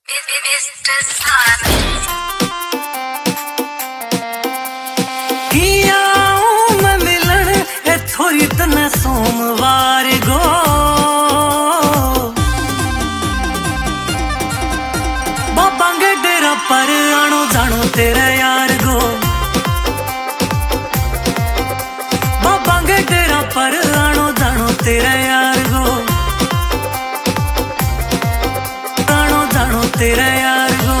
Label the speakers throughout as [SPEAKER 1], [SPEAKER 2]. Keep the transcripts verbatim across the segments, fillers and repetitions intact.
[SPEAKER 1] थोड़ी तने सोमवार गो बाबा के डेरा पर आनो जानो तेरे यार गो बाबा के डेरा पर आनो जानो तेरे यार गो आनो जानो तेरे यार गो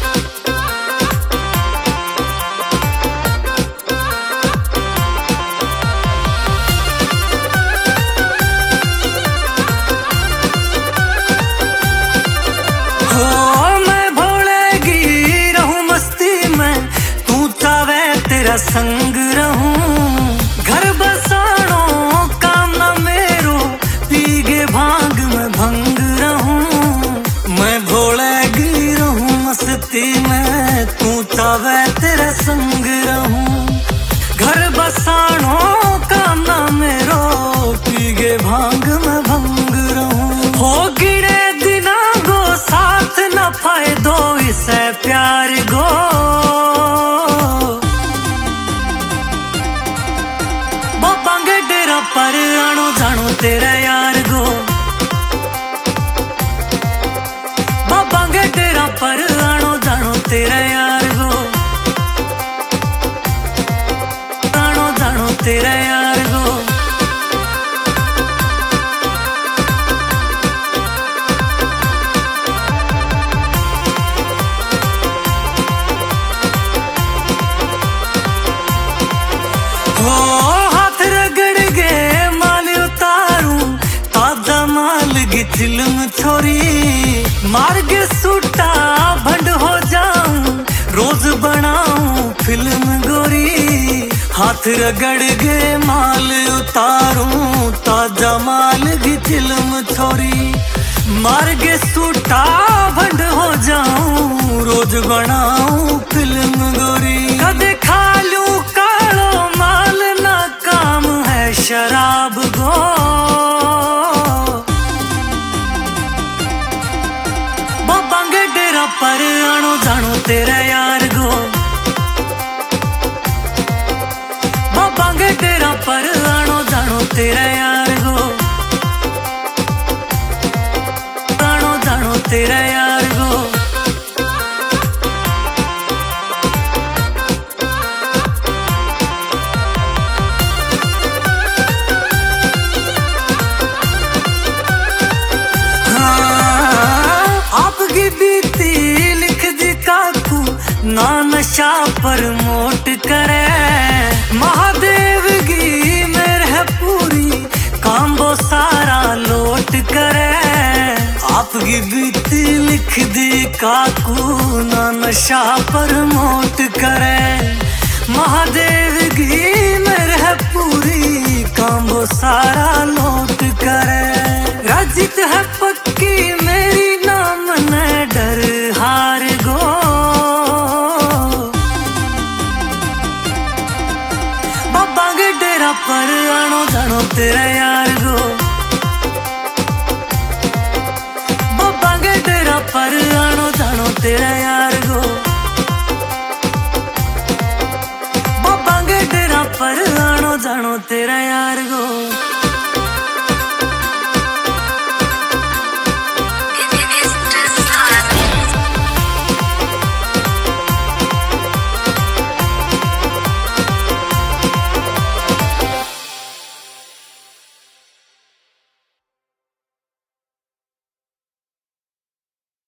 [SPEAKER 1] संग रहूं घर बसानो काम ना मेरो पीगे भांग में भंग रहूं मैं भोलेगी रहूं मस्ती में तू चावे तेरा संग रहूं घर बसानो काम ना मेरो पीगे भांग में भंग रहूं हो गिरे दिना गो साथ न फायदो इसे प्यार गो पर आनो जानो तेरा यार गो बाबा के डेरा पर आनो जानो तेरा यार गो आनो जानो तेरा यार गो फिल्म छोरी मार के सूटा भंड हो जाऊं रोज बनाऊं फिल्म गोरी हाथ रगड़ के माल उतारूं ताजा माल की फिल्म छोरी मार के सूटा भंड हो जाऊं रोज बनाऊं फिल्म गोरी कदे खा लूं कालो माल ना काम है शराब गो पर आनो जानो तेरा यार गो बाबा के डेरा पर आनो जानो तेरा यार गो आनो जानो तेरा यार गो ना नशा पर मोट करे महादेव की मेरे पूरी काम वो सारा लोट करे आपकी बीती लिख दी काकू ना नशा पर मोट करे महादेव की मेरे पूरी काम वो सारा लोट करे राजित है पक्की मेरी नाम ने डर हार गो पर आनो जानो तेरा यार गो बाबा के डेरा पर आनो जानो तेरा यार